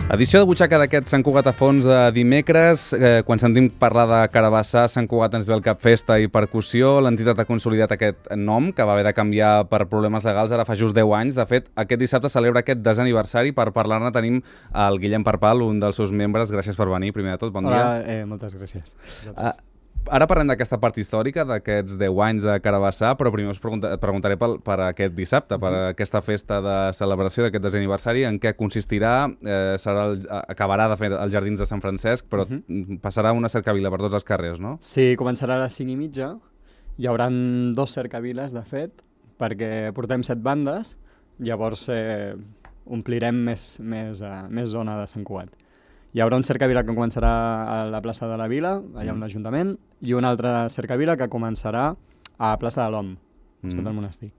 Edició de butxaca d'aquest Sant Cugat a fons de dimecres. Quan sentim parlar de Carabassar, Sant Cugat ens ve el cap festa i percussió. L'entitat ha consolidat aquest nom, que va haver de canviar per problemes legals ara fa just 10 anys. De fet, aquest dissabte celebra aquest 10è aniversari. Per parlar-ne tenim el Guillem Parpal, un dels seus membres. Gràcies per venir, primer de tot. Bon dia. Hola, moltes gràcies. Ara parlem d'aquesta part històrica, d'aquests 10 anys de Carabassar, però primer us preguntaré per aquest dissabte, per aquesta festa de celebració d'aquest 10è aniversari. En què consistirà? Acabarà de fer els Jardins de Sant Francesc, però passarà una cercavila per tots els carrers, no? Sí, començarà a les 5:30. Hi haurà 2 cercaviles, de fet, perquè portem 7 bandes, llavors omplirem més zona de Sant Cugat. Hi haurà un cercavila que començarà a la plaça de la Vila, allà on l'Ajuntament, i una altra cercavila que començarà a plaça de l'Om, costat del monestir.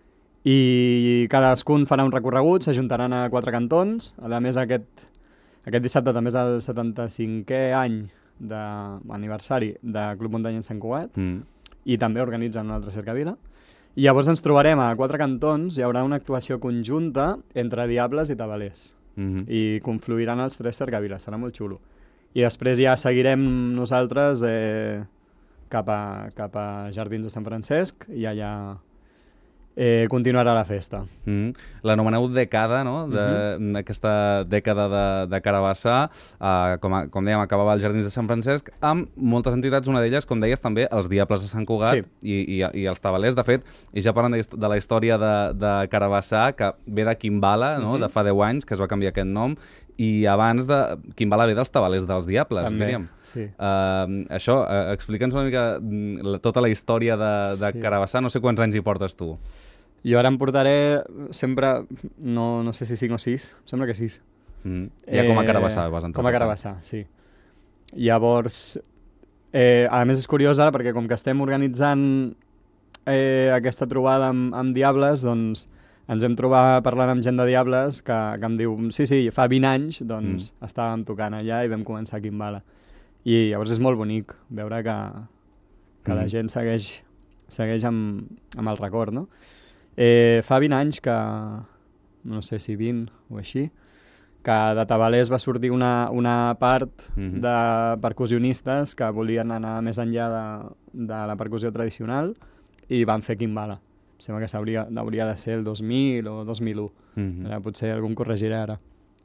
I cadascun farà un recorregut, s'ajuntaran a 4 cantons. A més, aquest dissabte també és el 75è any d'aniversari de Club Muntanya en Sant Cugat, i també organitzen una altra cercavila. I llavors ens trobarem a 4 cantons, hi haurà una actuació conjunta entre Diables i Tabalers. I confluiran els 3 cercaviles, serà molt xulo. I després ja seguirem nosaltres cap a Jardins de Sant Francesc i allà continuarà la festa. L'anomeneu dècada, no? Aquesta dècada de Carabassar, com dèiem, acabava als Jardins de Sant Francesc, amb moltes entitats, una d'elles, com deies, també els Diables de Sant Cugat i els Tabalers. De fet, i ja parlant de la història de Carabassar, que ve de Quimbala, no? De fa 10 anys, que es va canviar aquest nom, i abans de Quimbala ve dels Tabalers dels Diables, diríem. Sí. Això, explica'ns una mica tota la història de Carabassar. No sé quants anys hi portes tu. Jo ara em portaré sempre, no sé si 5 o 6, sembla que 6. Ja com a Carabassar vas entrar. Com a Carabassar, sí. Llavors, a més és curiós ara, perquè com que estem organitzant aquesta trobada amb Diables, doncs ens hem trobat parlant amb gent de Diables que em diu, sí, fa 20 anys doncs estàvem tocant allà i vam començar a Quimbala. I llavors és molt bonic veure que la gent segueix amb el record, no? Fa 20 anys que, no sé si 20 o així, que de Tabalers va sortir una part de percussionistes que volien anar més enllà de la percussió tradicional i van fer Quimbala. Em sembla que hauria de ser el 2000 o 2001. Potser algú em corregirà ara.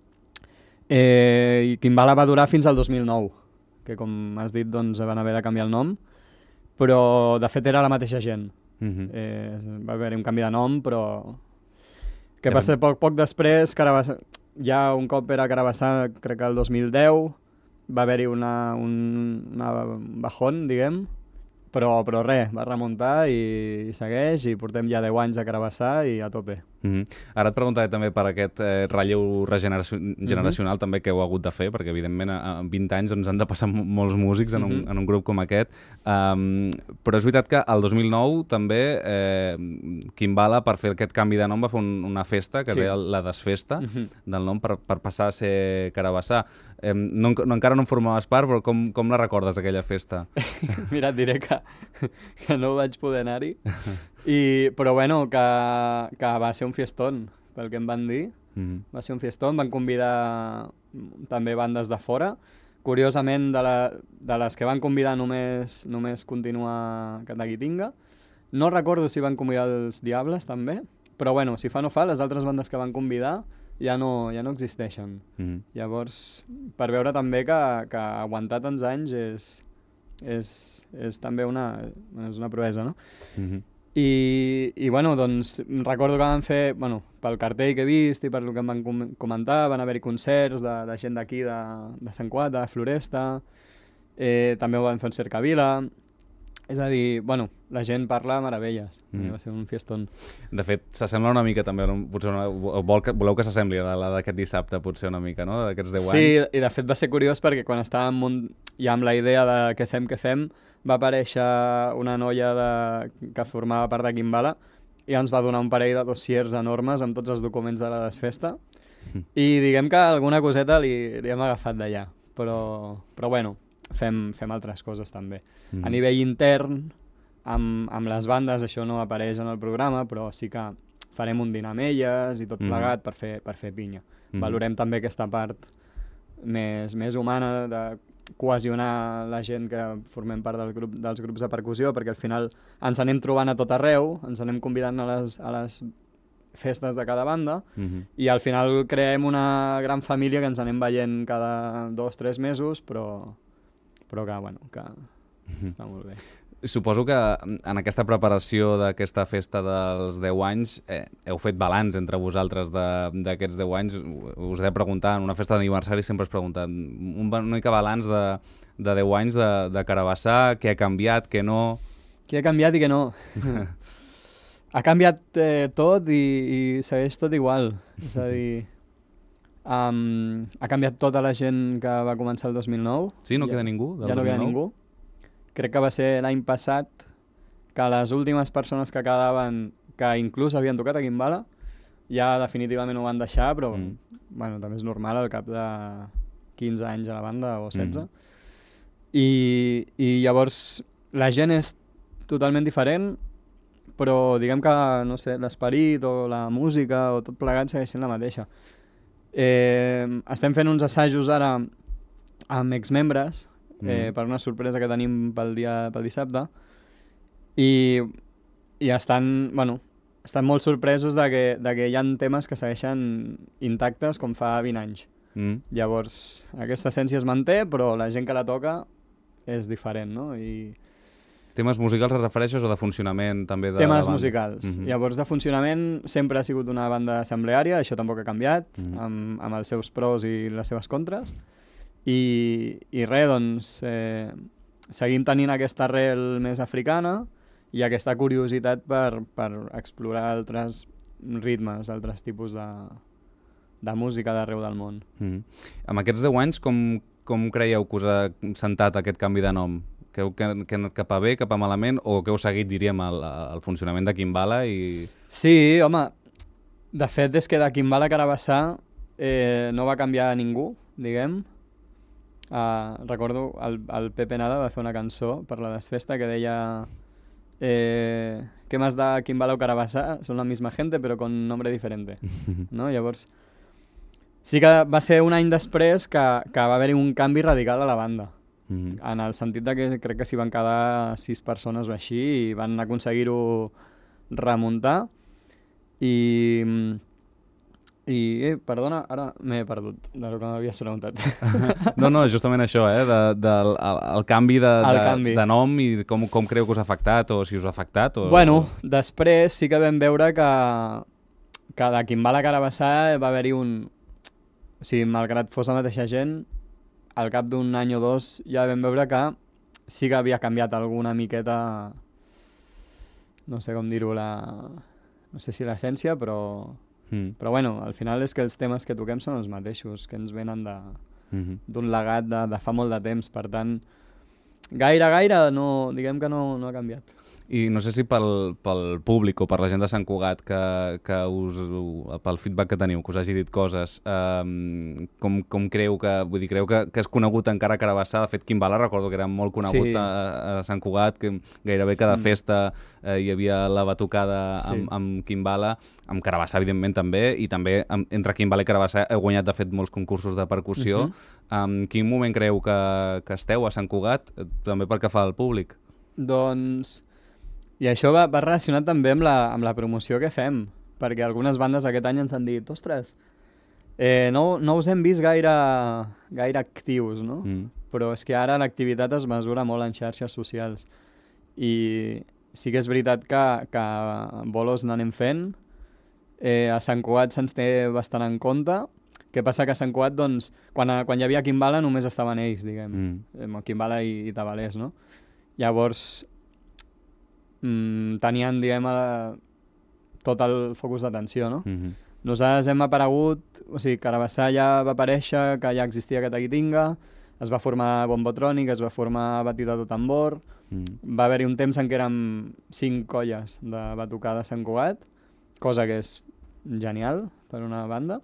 I Quimbala va durar fins al 2009, que com has dit doncs van haver de canviar el nom, però de fet era la mateixa gent. Va haver-hi un canvi de nom, però que va ser poc després, ja un cop era Carabassar, crec que el 2010, va haver-hi un bajón, diguem, però res, va remuntar i segueix, i portem ja 10 anys a Carabassar i a tope. Ara et preguntaré també per aquest relleu generacional també que heu hagut de fer, perquè evidentment en 20 anys doncs, han de passar molts músics en un grup com aquest, però és veritat que el 2009 també Quimbala, per fer aquest canvi de nom, va fer una festa que es deia la desfesta del nom per passar a ser Carabassar. Encara no en formaves part, però com la recordes, aquella festa? Mira, et diré que no vaig poder anar-hi, però bueno, que va ser un fiestón, pel que em van dir. Va ser un fiestón, van convidar també bandes de fora. Curiosament, de les que van convidar només continua Cataquitinga. No recordo si van convidar els Diables també, però bueno, si fa no fa, les altres bandes que van convidar ja no existeixen. Llavors, per veure també que aguantar tants anys és també una proesa, no? I bueno, doncs recordo que van fer, pel cartell que he vist i per el que em van comentar, van haver-hi concerts de gent d'aquí, de Sant Cugat, de Floresta, també ho van fer en Cercavila. És a dir, la gent parla meravelles. Va ser un fiestón. De fet, s'assembla una mica també, potser voleu que s'assembli a la d'aquest dissabte, potser una mica, no?, d'aquests 10 anys. Sí, i de fet va ser curiós perquè quan estàvem ja amb la idea de què fem, va aparèixer una noia que formava part de Quimbala i ens va donar un parell de dossiers enormes amb tots els documents de la desfesta i diguem que alguna coseta li hem agafat d'allà, però bueno, fem altres coses també. A nivell intern, amb les bandes, això no apareix en el programa, però sí que farem un dinar amb elles i tot plegat per fer pinya. Valorem també aquesta part més humana, de cohesionar la gent que formem part dels grups de percussió, perquè al final ens anem trobant a tot arreu, ens anem convidant a les festes de cada banda, i al final creem una gran família que ens anem veient cada 2-3 mesos, però que, bueno, que està molt bé. Suposo que en aquesta preparació d'aquesta festa dels 10 anys heu fet balanç entre vosaltres d'aquests 10 anys. Us he de preguntar, en una festa d'aniversari sempre us preguntat una mica balanç de 10 anys de Carabassar, què ha canviat, què no... Què ha canviat i què no? Ha canviat tot i segueix tot igual. És a dir, ha canviat tota la gent que va començar el 2009. Sí, no queda ningú? Ja no queda ningú. Crec que va ser l'any passat que les últimes persones que quedaven, que inclús havien tocat a Kimbala, ja definitivament ho van deixar, però bueno, també és normal al cap de 15 anys a la banda o 16. I llavors la gent és totalment diferent, però diguem que, no sé, l'esperit o la música o tot plegat segueix sent la mateixa. Estem fent uns assajos ara amb exmembres per una sorpresa que tenim pel dissabte i estan molt sorpresos de que hi ha temes que segueixen intactes com fa 20 anys. Llavors, aquesta essència es manté, però la gent que la toca és diferent, no? Temes musicals es refereixes o de funcionament també de temes la banda? Musicals. Llavors, de funcionament sempre ha sigut una banda assembleària, això tampoc ha canviat, amb els seus pros i les seves contres. I res, doncs, seguim tenint aquesta arrel més africana i aquesta curiositat per explorar altres ritmes, altres tipus de música d'arreu del món. Amb aquests 10 anys, com creieu que us ha sentat aquest canvi de nom? Que heu anat cap a bé, cap a malament, o que heu seguit, diríem, el funcionament de Kimbala? Sí, home, de fet és que de Kimbala a Carabassar no va canviar ningú, diguem. Recordo el Pepe Nada va fer una cançó per la desfesta que deia ¿qué más da Kimbala o Carabassar? Son la misma gente pero con nombre diferente. No? Llavors, sí que va ser un any després que va haver-hi un canvi radical a la banda. En el sentit de que crec que s'hi van quedar 6 persones o així i van aconseguir-ho remuntar perdona, ara m'he perdut del que m'havies preguntat. No, justament això, el canvi de nom i com creu que us ha afectat o si us ha afectat. Bueno, després sí que vam veure que de Kimbala a Carabassar va haver-hi o sigui, malgrat fos la mateixa gent, al cap d'un any o dos ja vam veure que sí que havia canviat alguna miqueta, no sé com dir-ho, no sé si l'essència, però bueno, al final és que els temes que toquem són els mateixos, que ens venen d'un legat de fa molt de temps, per tant, gaire, no, diguem que no ha canviat. I no sé si pel públic o per la gent de Sant Cugat pel feedback que teniu, que us hagi dit coses, com creu que és conegut encara a Carabassar? De fet, Kimbala recordo que era molt conegut a Sant Cugat, que gairebé cada festa hi havia la batucada amb Kimbala, amb Carabassar evidentment també, i també entre Kimbala i Carabassar heu guanyat de fet molts concursos de percussió. En quin moment creu que esteu a Sant Cugat, també pel que fa al públic? Doncs... I això va relacionat també amb la promoció que fem, perquè algunes bandes aquest any ens han dit ostres, no us hem vist gaire actius, no? Però és que ara l'activitat es mesura molt en xarxes socials. I sí que és veritat que bolos n'anem fent, a Sant Cugat se'ns té bastant en compte. Què passa que a Sant Cugat, doncs, quan hi havia Kimbala només estaven ells, diguem, Kimbala i Tabalers, no? Llavors... tenien, diguem, tot el focus d'atenció, no? Nosaltres hem aparegut, o sigui, Carabassar ja va aparèixer, que ja existia aquest Aguitinga, es va formar Bombotrònic, es va formar Batidor Tambor, va haver-hi un temps en què érem 5 colles de batucada a Sant Cugat, cosa que és genial per una banda.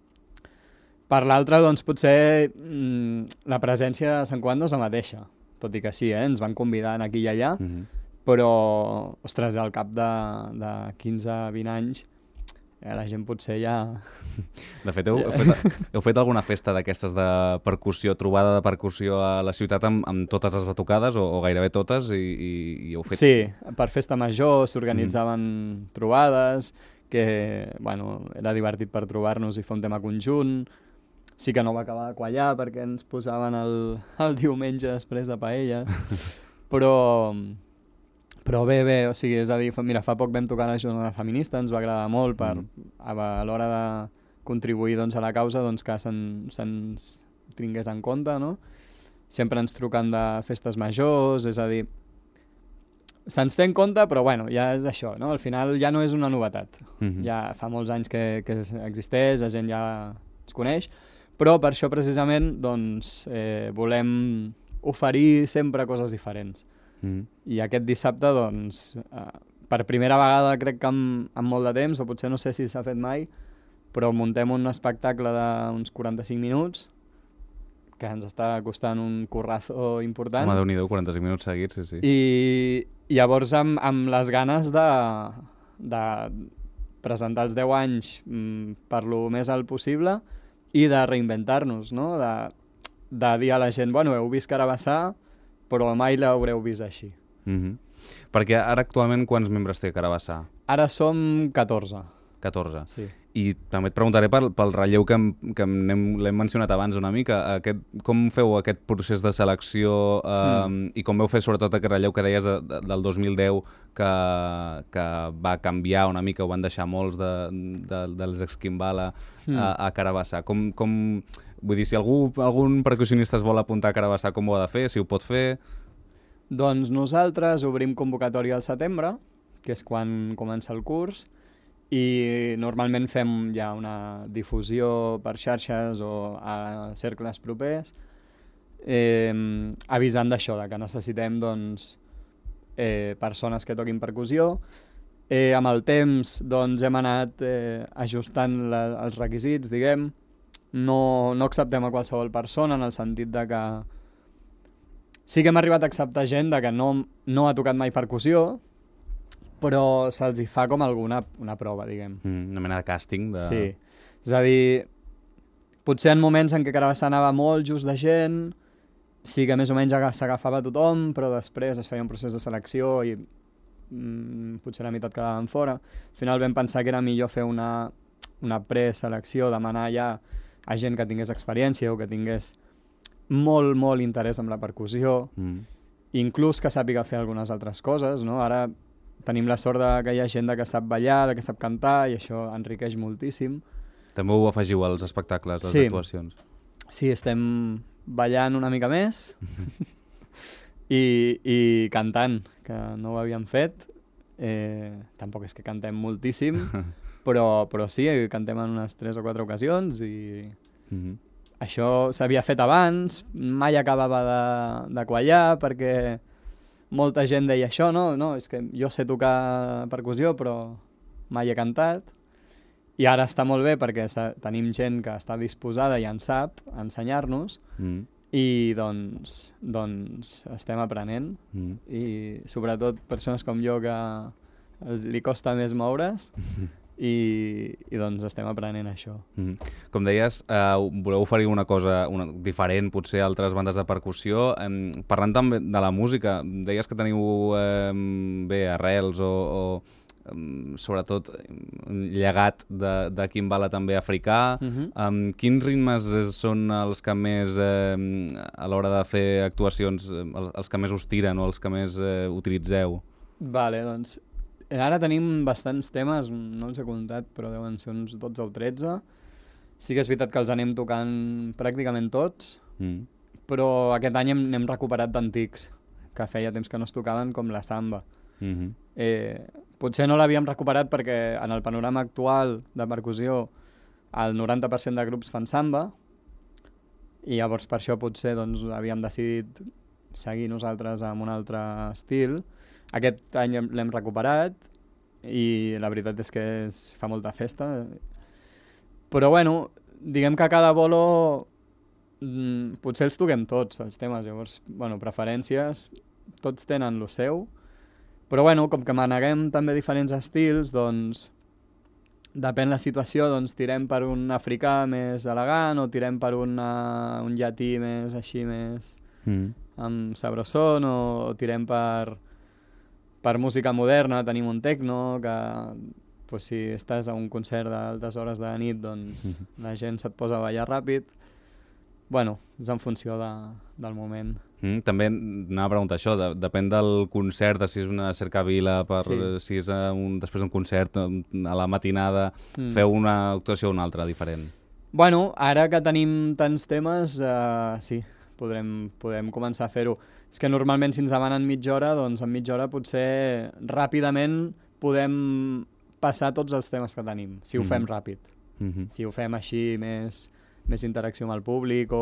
Per l'altra, doncs, potser la presència de Sant Cugat no és la mateixa, tot i que sí, ens van convidar aquí i allà, però, ostres, al cap de 15-20 anys la gent potser ja... De fet, heu fet alguna festa d'aquestes de percussió, trobada de percussió a la ciutat amb totes les batucades, o gairebé totes, i heu fet... Sí, per festa major s'organitzaven trobades, que bueno, era divertit per trobar-nos i fer un tema conjunt. Sí que no va acabar de quallar perquè ens posaven el diumenge després de paelles, però bé, o sigui, és a dir, mira, fa poc vam tocar la jornada feminista, ens va agradar molt a l'hora de contribuir doncs, a la causa doncs, que se'ns tingués en compte, no? Sempre ens truquen de festes majors, és a dir, se'ns té en compte, però bueno, ja és això, no? Al final ja no és una novetat. Ja fa molts anys que existeix, la gent ja es coneix, però per això precisament doncs, volem oferir sempre coses diferents. I aquest dissabte, doncs, per primera vegada crec que en molt de temps, o potser no sé si s'ha fet mai, però muntem un espectacle d'uns 45 minuts que ens està costant un currazo important. Home, Déu-n'hi-do, 45 minuts seguits, sí. I llavors amb les ganes de presentar els 10 anys per lo més alt possible i de reinventar-nos, no? De dir a la gent, bueno, heu vist Carabassar, però mai l'haureu vist així. Perquè ara actualment quants membres té Carabassar? Ara som 14. 14. Sí. I també et preguntaré pel relleu que l'hem mencionat abans una mica. Com feu aquest procés de selecció i com veu fer sobretot aquest relleu que deies del 2010 que va canviar una mica, ho van deixar molts dels Esquimbala a Carabassar. Vull dir, si algun percussionista es vol apuntar a Carabassar, com ho ha de fer, si ho pot fer? Doncs nosaltres obrim convocatòria al setembre, que és quan comença el curs, i normalment fem ja una difusió per xarxes o a cercles propers, avisant d'això, que necessitem doncs, persones que toquin percussió. Amb el temps doncs, hem anat ajustant els requisits, diguem. No acceptem a qualsevol persona, en el sentit de que sí que hem arribat a acceptar gent que no ha tocat mai percussió, però se'ls hi fa com una prova, diguem. Una mena de càsting. Sí, és a dir, potser en moments en què Carabassar anava molt just de gent, sí que més o menys s'agafava tothom, però després es feia un procés de selecció i potser la meitat quedaven fora. Al final vam pensar que era millor fer una preselecció, demanar ja a gent que tingués experiència o que tingués molt, molt interès en la percussió, inclús que sàpiga fer algunes altres coses, no? Ara tenim la sort que hi ha gent que sap ballar, que sap cantar, i això enriqueix moltíssim. També ho afegiu als espectacles, a les actuacions? Sí, estem ballant una mica més i cantant, que no ho havíem fet. Tampoc és que cantem moltíssim, però sí, cantem en unes 3 o 4 ocasions i això s'havia fet abans, mai acabava de quallar perquè molta gent deia això, no, és que jo sé tocar percussió però mai he cantat, i ara està molt bé perquè tenim gent que està disposada i en sap ensenyar-nos i doncs estem aprenent i sobretot persones com jo que li costa més moure's i doncs estem aprenent això. Com deies, voleu oferir una cosa diferent potser a altres bandes de percussió. Parlant també de la música, deies que teniu arrels o sobretot llegat de Quimbala també africà. Quins ritmes són els que més, a l'hora de fer actuacions, els que més us tiren o els que més utilitzeu? Vale, doncs ara tenim bastants temes, no els he comptat, però deuen ser uns 12 o 13. Sí que és veritat que els anem tocant pràcticament tots, però aquest any n'hem recuperat d'antics, que feia temps que no es tocaven, com la samba. Potser no l'havíem recuperat perquè en el panorama actual de percussió el 90% de grups fan samba, i llavors per això potser doncs, havíem decidit seguir nosaltres amb un altre estil. Aquest any l'hem recuperat i la veritat és que fa molta festa. Però bueno, diguem que a cada bolo potser els toquem tots, els temes. Llavors, bueno, preferències, tots tenen lo seu. Però bueno, com que maneguem també diferents estils, doncs depèn la situació, doncs tirem per un africà més elegant o tirem per un llatí més així, més amb sabrosón, o tirem per música moderna. Tenim un techno que pues, si estàs a un concert d'altes hores de nit, doncs la gent se't posa a ballar ràpid. Bueno, és en funció del moment. També anava a preguntar això, depèn del concert, si és una cercavila, si és després d'un concert a la matinada, feu una actuació o una altra diferent? Bueno, ara que tenim tants temes, sí, podem començar a fer-ho. És que normalment si ens demanen mitja hora, doncs en mitja hora potser ràpidament podem passar tots els temes que tenim, si ho fem ràpid. Si ho fem així, més interacció amb el públic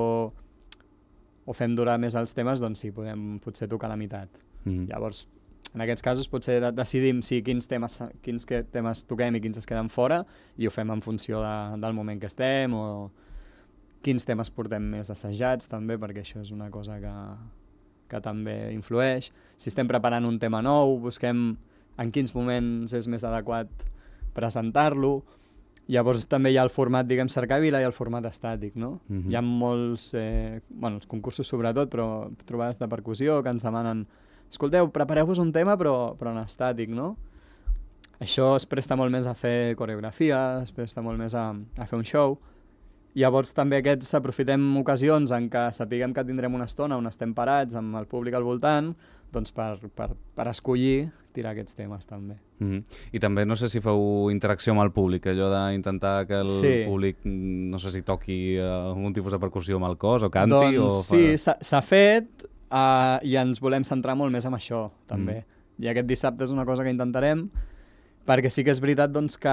o fem durar més els temes, doncs sí, podem potser tocar la meitat. Llavors, en aquests casos potser decidim quins temes toquem i quins es queden fora i ho fem en funció del moment que estem o quins temes portem més assajats també, perquè això és una cosa que també influeix. Si estem preparant un tema nou, busquem en quins moments és més adequat presentar-lo. Llavors també hi ha el format, diguem, cercavila i el format estàtic, no? Hi ha molts, els concursos sobretot, però trobades de percussió que ens demanen escolteu, prepareu-vos un tema però en estàtic, no? Això es presta molt més a fer coreografia, es presta molt més a fer un show. Llavors també aquests aprofitem ocasions en què sapiguem que tindrem una estona on estem parats amb el públic al voltant, doncs per escollir tirar aquests temes també. I també no sé si feu interacció amb el públic, allò d'intentar que el públic, no sé si toqui algun tipus de percussió amb el cos o canti. Doncs sí, s'ha fet i ens volem centrar molt més en això també. I aquest dissabte és una cosa que intentarem, perquè sí que és veritat doncs, que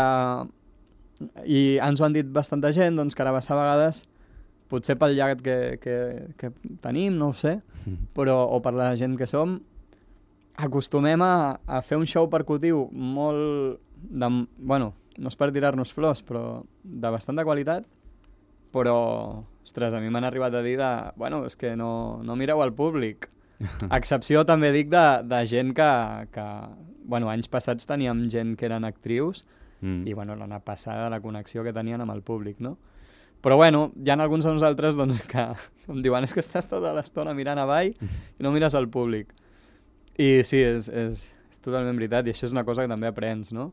i ens ho han dit bastanta gent, doncs Carabassar a vegades, potser pel llegat que tenim, no ho sé, o per la gent que som, acostumem a fer un show percutiu molt, no és per tirar-nos flors, però de bastanta qualitat, però, ostres, a mi m'han arribat a dir és que no mireu al públic. A excepció, també dic, de gent que anys passats teníem gent que eren actrius i, l'ana passada la connexió que tenien amb el públic, no? Però, hi ha alguns de nosaltres que em diuen és que estàs tota l'estona mirant avall i no mires al públic. I sí, és totalment veritat, i això és una cosa que també aprens, no?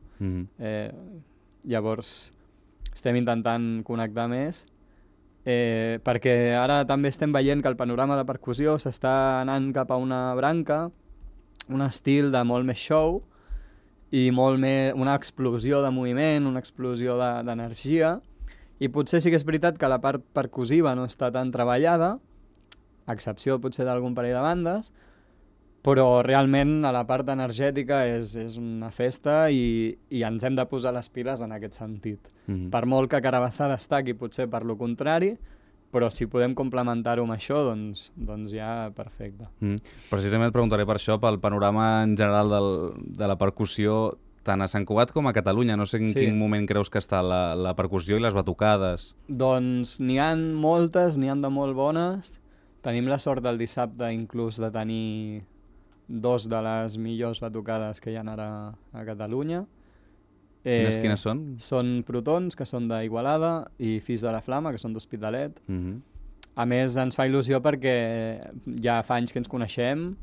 Llavors, estem intentant connectar més, perquè ara també estem veient que el panorama de percussió s'està anant cap a una branca, un estil de molt més show i molt més, una explosió de moviment, una explosió d'energia, i potser sí que és veritat que la part percussiva no està tan treballada, a excepció potser d'algun parell de bandes, però realment a la part energètica és una festa i ens hem de posar les piles en aquest sentit. Per molt que Carabassar destaqui potser per lo contrari, però si podem complementar-ho amb això, doncs ja perfecte. Precisament et preguntaré per això, pel panorama en general de la percussió, tant a Sant Cugat com a Catalunya. No sé en quin moment creus que està la percussió i les batucades. Doncs n'hi ha moltes, n'hi ha de molt bones. Tenim la sort del dissabte inclús de tenir 2 de les millors batucades que hi ha ara a Catalunya. Quines són? Són Protons, que són d'Igualada, i Fills de la Flama, que són d'Hospitalet. A més, ens fa il·lusió perquè ja fa anys que ens coneixem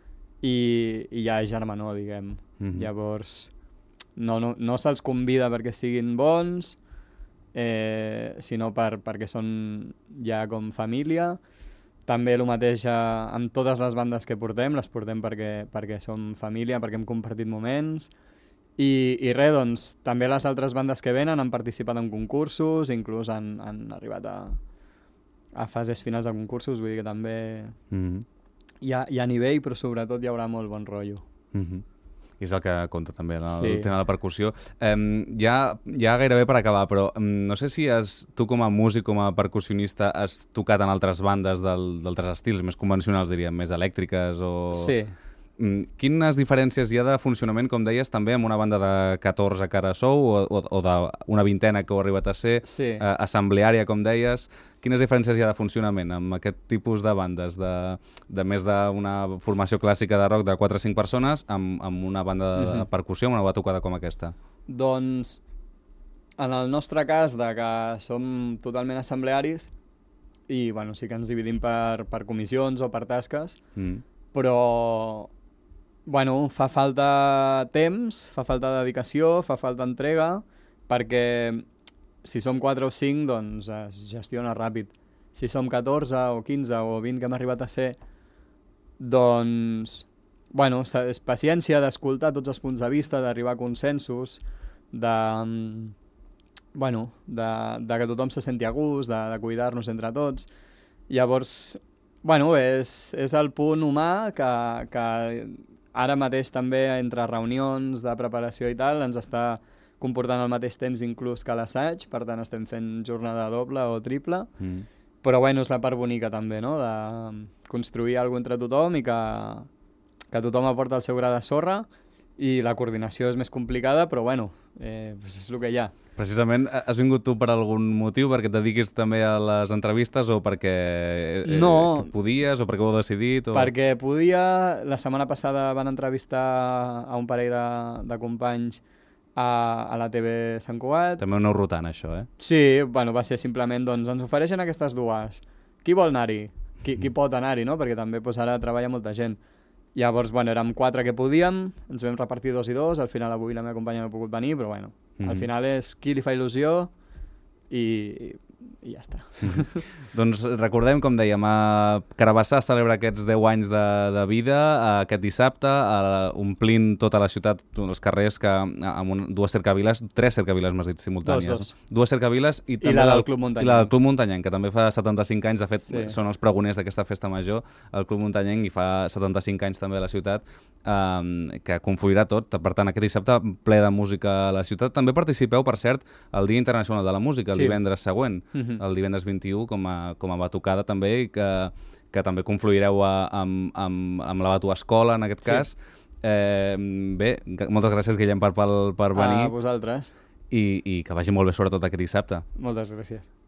i hi ha germanor, diguem. Llavors, no se'ls convida perquè siguin bons, sinó perquè són ja com família. També el mateix amb totes les bandes que portem, les portem perquè som família, perquè hem compartit moments. I res, doncs, també les altres bandes que venen han participat en concursos, inclús han arribat a fases finals de concursos, vull dir que també hi ha nivell, però sobretot hi haurà molt bon rotllo. I és el que compta també, el tema de la percussió. Ja gairebé per acabar, però no sé si tu com a músic, com a percussionista, has tocat en altres bandes d'altres estils, més convencionals, diríem, més elèctriques o... Sí. Quines diferències hi ha de funcionament, com deies, també amb una banda de 14 que ara sou o d'una vintena que heu arribat a ser, assembleària, com deies? Quines diferències hi ha de funcionament amb aquest tipus de bandes, de més d'una formació clàssica de rock de 4 o 5 persones amb una banda de percussió, amb una batucada com aquesta? Doncs En el nostre cas, de que som totalment assemblearis, i bueno, sí que ens dividim per comissions o per tasques, però bueno, fa falta temps, fa falta dedicació, fa falta entrega, perquè si som 4 o 5, doncs es gestiona ràpid. Si som 14 o 15 o 20 que hem arribat a ser, doncs, bueno, és paciència d'escoltar tots els punts de vista, d'arribar a consensos, bueno, de que tothom se senti a gust, de cuidar-nos entre tots. Llavors, bueno, és el punt humà que ara mateix també entre reunions de preparació i tal ens està comportant al mateix temps inclús que l'assaig, per tant estem fent jornada doble o triple, però bueno, és la part bonica també, no?, de construir alguna cosa entre tothom i que tothom aporta el seu gra de sorra, i la coordinació és més complicada, però bueno, és el que hi ha. Precisament, has vingut tu per algun motiu, perquè et dediquis també a les entrevistes, o perquè no, podies, o perquè ho heu decidit? O... Perquè podia. La setmana passada van entrevistar a un parell de companys a la TV Sant Cugat. També ho aneu rotant, això, eh? Sí, bueno, va ser simplement, doncs, ens ofereixen aquestes dues. Qui vol anar-hi? Qui pot anar-hi, no? Perquè també doncs, ara treballa molta gent. Llavors, bueno, érem 4 que podíem, ens vam repartir 2 i 2, al final avui la meva companya no ha pogut venir, però bueno, al final és qui li fa il·lusió i ja està. Doncs recordem, com dèiem, Carabassar celebra aquests 10 anys de vida aquest dissabte, omplint tota la ciutat, els carrers, amb 2 cercaviles, 3 cercaviles, m'has dit, simultànies. 2 cercaviles i també la del Club Muntanyenc. I la del Club Muntanyenc, que també fa 75 anys, de fet, són els pregoners d'aquesta festa major, el Club Muntanyenc, i fa 75 anys també a la ciutat, que confluirà tot. Per tant, aquest dissabte ple de música a la ciutat. També participeu, per cert, al Dia Internacional de la Música, el divendres següent, el divendres 21, com a batucada també, i que també confluireu amb la Batu Escola, en aquest cas. Bé, moltes gràcies, Guillem, per venir. A vosaltres. I que vagi molt bé, sobretot aquest dissabte. Moltes gràcies.